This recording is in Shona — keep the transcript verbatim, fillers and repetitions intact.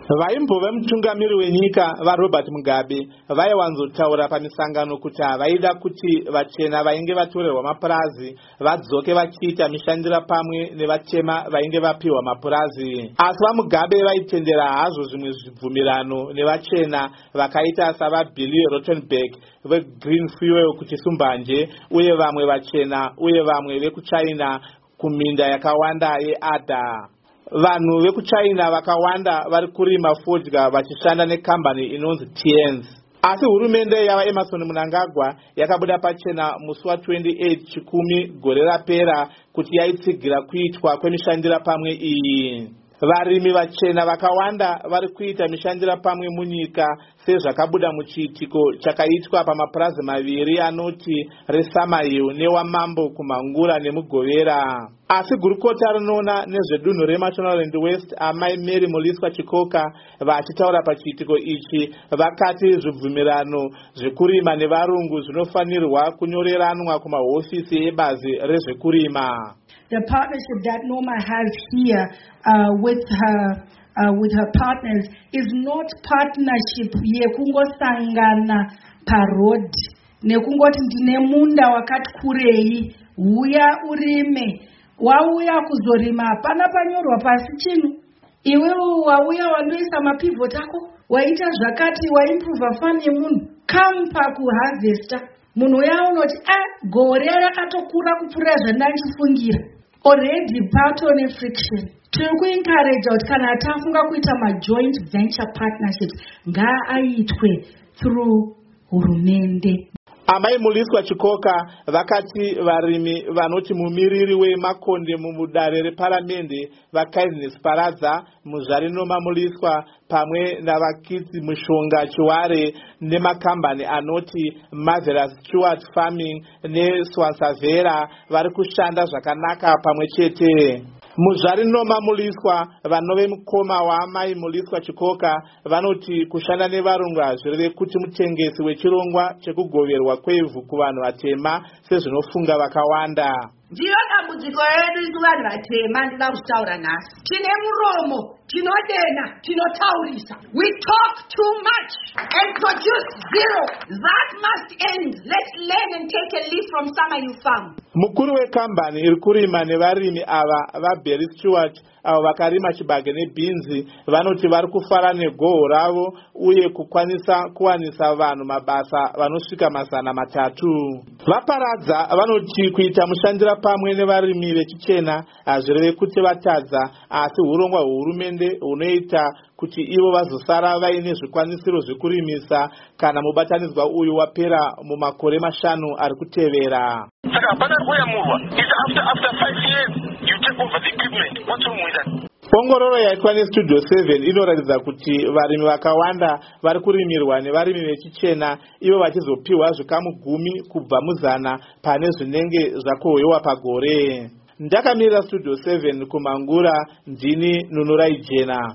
Vaimbova mutungamiri wenyika vaRobert Mugabe vaiwanzotaura pamisangano kuti havaida kuti vachena vainge vatorerwa mapurazi vadzoke vachiita mishandira pamwe nevatema vainge vapiwa mapurazi. Asi vaMugabe vaitendera hazvo zvimwe zvibvumirano nevachena vakaita savaBilly Rottenberg veGreen Fuel kuchisumbanje uye vamwe vachena uye vamwe vekuChina kuminda yakawanda yeAdda. Vanhu vekuChina vakawanda vari kurima fodya vachishanda nekambani inonzi T N S. Asi hurumende yava Emmerson Mnangagwa yakabuda pachena musi wa28 chikumi gore rapera kuti yaitsigira kuitwa kwemishandira pamwe iyi. Varimi vachena vakawanda vari kuita mishandira pamwe munyika sezvakabuda muchiitiko chakaitwa pamapurazi maviri anoti reSamahill newaMambo kuMhangura nemuGovera. Asi gurukota rinoona nezvedunhu reMashonaland West amai Mary Muliswa Chikoka vachitaura pachiitiko ichi vakati zvibvumirano zvekurima nevarungu zvinofanirwa kunyoreranwa kumahofisi ebazi rezvekurima. The partnership that Noma has here uh, with her uh, with her partners is not partnership yekungosangana parod nekungoti ndine munda wakati kurei uya urime wauya kuzorima hapana panyorwa pasi chinu iwewe wauya wandoisa mapivot ako waita zvakati waimprova farm yemunhu come pakuharvesta munhu uya unoti ah gore rakatokura kupfuura zvandandifungira already patone friction. Tiri kuencourage kuti kana tafunga kuita majoint venture partnerships ngaaitwe through hurumende. Amai Muliswa Chikoka vakati varimi vanoti mumiriri wemakonde mumudare reparamende vaKindness Paradza muzvari Noma Muliswa pamwe navakidzi Mushonga Chiware nemakambani anoti Marvelous Stewart Farming neSwansavera vari kushanda zvakanaka pamwe chete. Muzvari Noma Muliswa vanove mukoma waamai Muliswa Chikoka vanoti kushanda nevarungu hazvireve kuti mutengesi wechirongwa chekugoverwa kwevhu kuvanhu vatema sezvinofunga vakawanda. Ndiyo dambudziko redu isu vanhu vatema ndida kutaura nhasi. Tine muromo, tinodena, tinotaurisa. We talk too much and produce zero. That must end. Let's learn and take a leaf from Samahill Farm. Mukuru wekambani iri kurima nevarimi ava vaBerry Stewart avo vakarima chibage nebhinzi vanoti vari kufara negoho ravo uye kukwanisa kuwanisa vanhu mabasa vanosvika mazana matatu. VaParadza vanoti kuita mushandira pamwe nevarimi vechichena hazvireve kuti vatadza asi urongwa hwehurumende hunoita kuti ivo vazosara vaine zvikwanisiro zvekurimisa kana mubatanidzwa uyu wapera mumakore mashanu ari kutevera. Saka hapana kuyamurwa. It's after after five years you take over the equipment. What's wrong with that? Ongororo yaitwa neStudio seven inoratidza kuti varimi vakawanda vari kurimirwa nevarimi vechichena ivo vachizopiwa zvikamu gumi kubva muzana pane zvinenge zvakohwewa pagore. Ndakamirira Studio seven kuMhangura ndini Nunurai Jena.